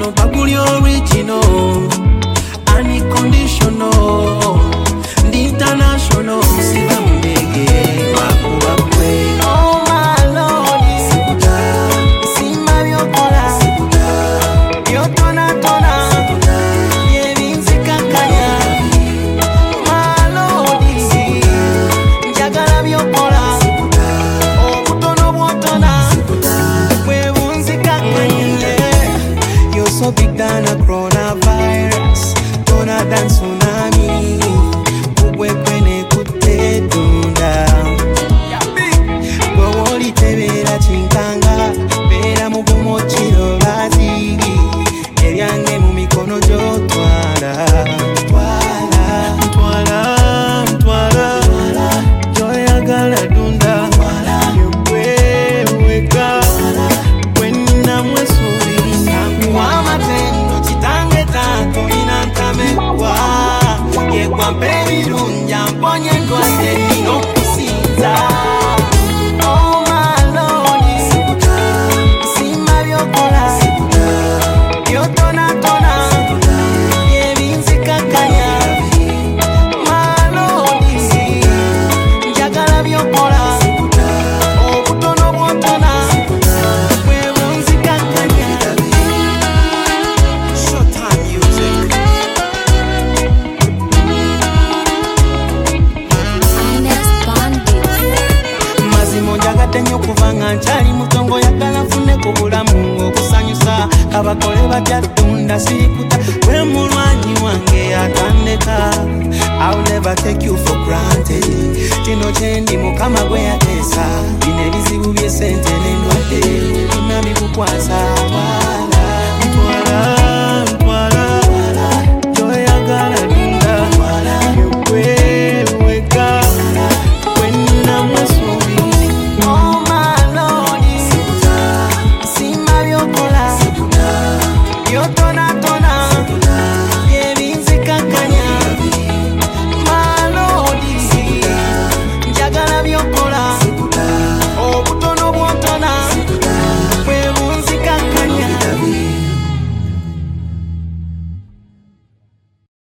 no baguli original, unconditional, the international, siva mbege, makuwa kwe. Oh my Lord, sikuta, sima vyokola, sikuta, yotona tona, sikuta, yevinzi kakanya. My Lord, njagala vyokola, sikuta, obutono bwotona, sikuta, wevunzi kakanya. You're so big than a coronavirus, dona than tsunami, kubwe kwene kutetunda. Gowoli tebera chinkanga, bera mugumo chiro bazi, ebyange mu mikono gyo twala. Twala, twala, joyagala dunda, yegwe weka, wena mwesuri nanguwa matendo, chitange tato inantamekwa, yegwa baby runja, mponye ndwaide nino kusinza. Oh my Lord, sikuta, sima vyokola, sikuta, yotona tona, sikuta, yevinzi kakanya. My Lord, njagala vyokola, sikuta, obutono bwotona, sikuta, wevunzi kakanya. Showtime music. Mazimo njagadde nnyo kubanga nkyali mutongo yagala nfune ku bulamu okusanyusa kabakole batya tunda sikuta gwe mulwanyi wange atandeka. I'll never take you for granted. Kino kyendi mukama gwe yateesa bino ebizibu by'esente n'endwadde bina bikukwasa.